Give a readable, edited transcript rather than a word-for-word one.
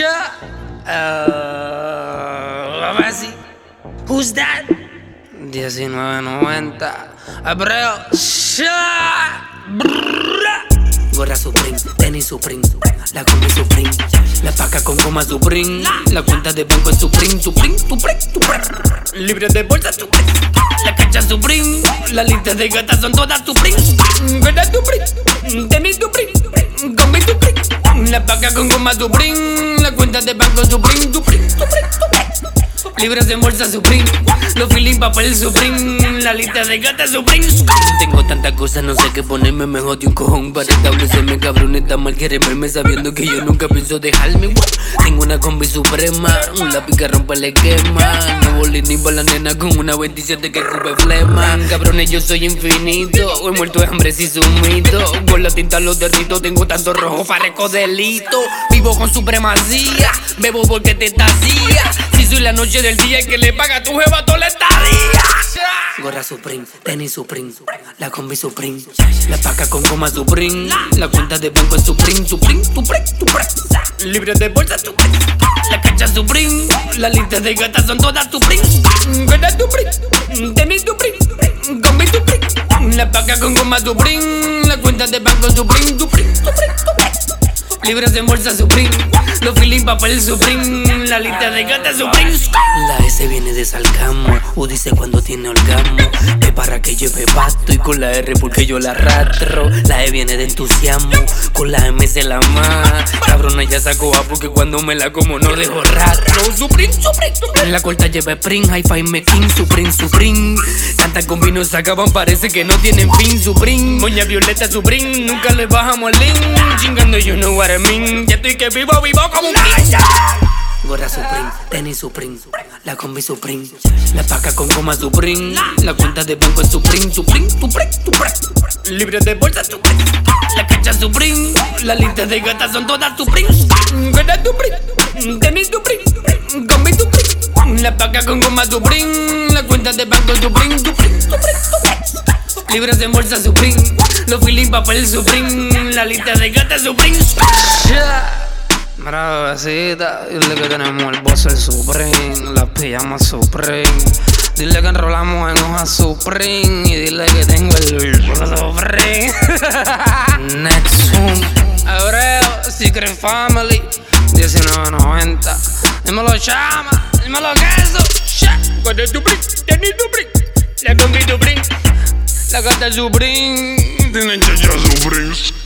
Messi. Who's that? 1990. Hebreo. Gorra Supreme, tenis Supreme, la combi Supreme, la paca con goma Supreme, la cuenta de banco es Supreme, Supreme. Libre de bolsa Supreme, la cancha Supreme, la lista de gatas son todas Supreme. Gorra Supreme, tenis Supreme, combi Supreme, la paca con goma Supreme, la cuenta de banco Supreme. Libres de bolsa Supreme, los feeling papel Supreme, la lista de gatas Supreme. Tengo tantas cosas, no sé qué ponerme, me jodí un cojón para establecerme, cabrón, está mal querer verme sabiendo que yo nunca pienso dejarme. Tengo una combi suprema, un lápiz que rompe el esquema, no volé ni para la nena con una 27 que cubre flema. Cabrones, yo soy infinito, he muerto de hambre si sumito, con la tinta los derrito, tengo tanto rojo, parezco delito. Vivo con supremacía, bebo porque te tacía. Si soy la noche del día y que le paga a tu jeva toda la estadía. Gorra Supreme, tenis Supreme, la combi Supreme, la paca con goma Supreme, la cuenta de banco es Supreme. Libre de bolsa Supreme, la cancha Supreme, la lista de gatas son todas Supreme. Gorra Supreme, tenis Supreme, combi Supreme, la paca con goma Supreme, la cuenta de banco Supreme. Libres de bolsa Supreme, los feeling papel Supreme, la lista de gatas Supreme. La S viene de Salcamo, U dice cuando tiene orgasmo, P para que lleve pasto y con la R porque yo la arrastro. La E viene de entusiasmo, con la M se la más. Cabrona ya sacó A porque cuando me la como no dejo rastro. Supreme. La corta lleva Spring, Hi-Fi Mekin, Supreme. Cantan con vino, se acaban, parece que no tienen fin. Supreme, moña violeta Supreme, nunca le bajamos al link. Chingando you know what I mean, ya estoy que vivo como un king. Gorra Supreme, tenis Supreme, la combi Supreme, la paca con goma Supreme, la cuenta de banco es Supreme. Libre de bolsa Supreme, la cancha Supreme, la lista de gatas son todas Supreme. Gorra Supreme, tenis Supreme, combi Supreme, la paca con goma Supreme, la cuenta de banco Supreme. Libres de bolsa Supreme, los feeling papel Supreme, la lista de gatas Supreme. Mira, bebecita, dile que tenemos el boxer Supreme, las pijamas Supreme. Dile que enrolamos en hojas Supreme y dile que tengo el Supreme. Next one, Hebreo, Secret Family, 1990. Dímelo chama, dímelo queso. Gorra Supreme, tenis Supreme, la combi Supreme, la gata Supreme, tienen chacha Supreme.